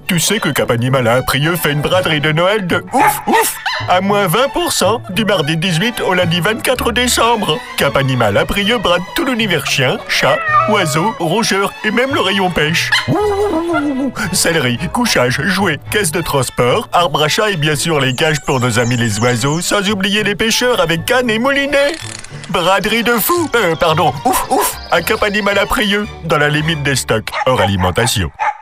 Tu sais que Cap Animal à Aprieux fait une braderie de Noël de ouf ouf à moins 20% du mardi 18 au lundi 24 décembre. Cap Animal à Aprieux brade tout l'univers chien, chat, oiseaux, rongeurs et même le rayon pêche. Sellerie, couchage, jouets, caisse de transport, arbre à chat et bien sûr les cages pour nos amis les oiseaux, sans oublier les pêcheurs avec canne et moulinet. Braderie de fou, ouf ouf, à Cap Animal à Prieux, dans la limite des stocks, hors alimentation.